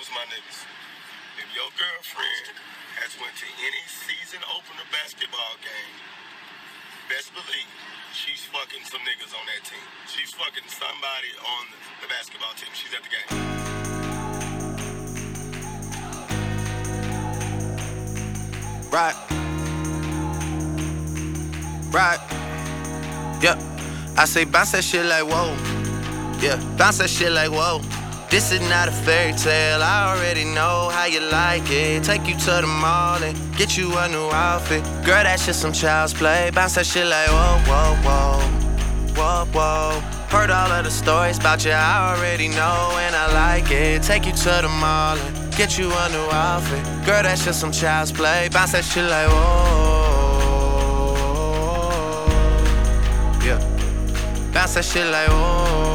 my niggas. If your girlfriend has went to any season opener basketball game, best believe she's fucking some niggas on that team. She's fucking somebody on the basketball team. She's at the game. Right. Right. Yeah. I say bounce that shit like whoa. Yeah. Bounce that shit like whoa. This is not a fairy tale, I already know how you like it. Take you to the mall and get you a new outfit. Girl, that's just some child's play. Bounce that shit like whoa, whoa, whoa. Whoa, whoa. Heard all of the stories about you, I already know and I like it. Take you to the mall and get you a new outfit. Girl, that's just some child's play. Bounce that shit like whoa. Yeah. Bounce that shit like whoa.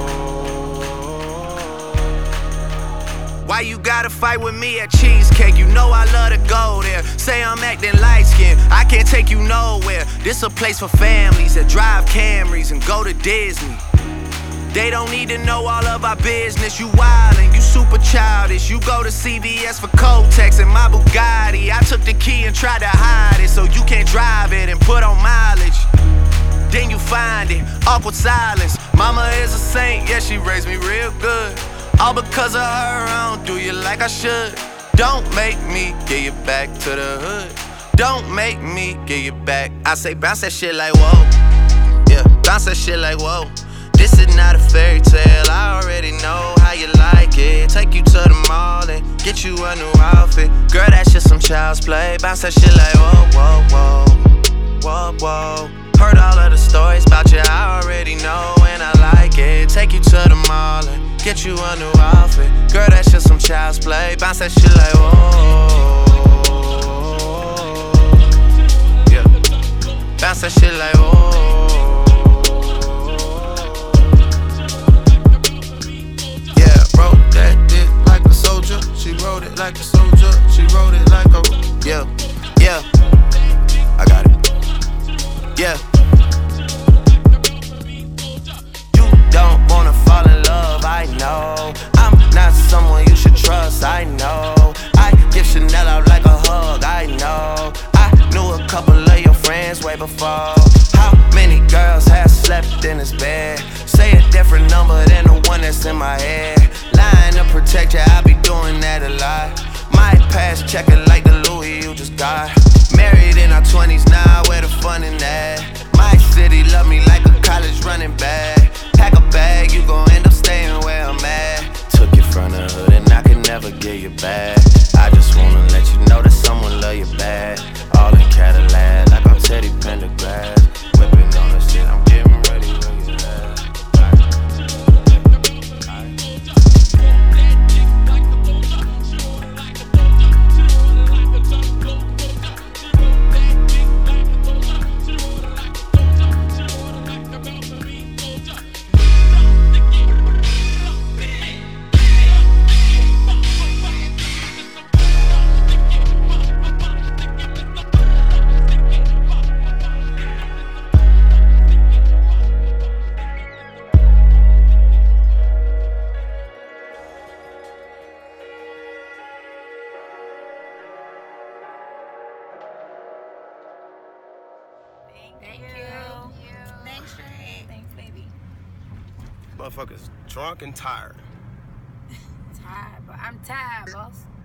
Why you gotta fight with me at Cheesecake? You know I love to go there. Say I'm acting light-skinned, I can't take you nowhere. This a place for families that drive Camrys and go to Disney. They don't need to know all of our business. You wildin', you super childish. You go to CVS for Kotex and my Bugatti. I took the key and tried to hide it so you can't drive it and put on mileage. Then you find it, awkward silence. Mama is a saint, yeah, she raised me real good. All because of her, I don't do you like I should. Don't make me get you back to the hood. Don't make me get you back. I say bounce that shit like whoa. Yeah, bounce that shit like whoa. This is not a fairy tale, I already know how you like it. Take you to the mall and get you a new outfit. Girl, that's just some child's play. Bounce that shit like whoa, whoa, whoa. Whoa, whoa. Heard all of the stories about you, I already know and I like it. Take you to the mall and get you a new outfit. Girl, that's just some child's play. Bounce that shit like whoa. Yeah. Bounce that shit like whoa. Yeah, wrote that dick like a soldier. She wrote it like a soldier. She wrote it like a yeah, yeah. I got it. Yeah. You don't wanna fall in love, I know. I'm not someone you should trust, I know. I give Chanel out like a hug, I know. I knew a couple of your friends way before. How many girls have slept in this bed? Say a different number than the one that's in my head. Lying to protect you, I be doing that a lot. My past checking like the Louis you just got. Married in our 20s now, where the fun in that? My city love me like a college running back. Pack a bag, you gon' end up staying where I'm at. Took you from the hood and I could never get you back. I just wanna let you know that someone love you bad. All in Cadillac, like I'm Teddy Pendergrass. Whipping on the shit, I'm getting ready where you at. Thank you. Thanks, Trey. Thanks, baby. Motherfuckers drunk and tired. Tired, but I'm tired, boss.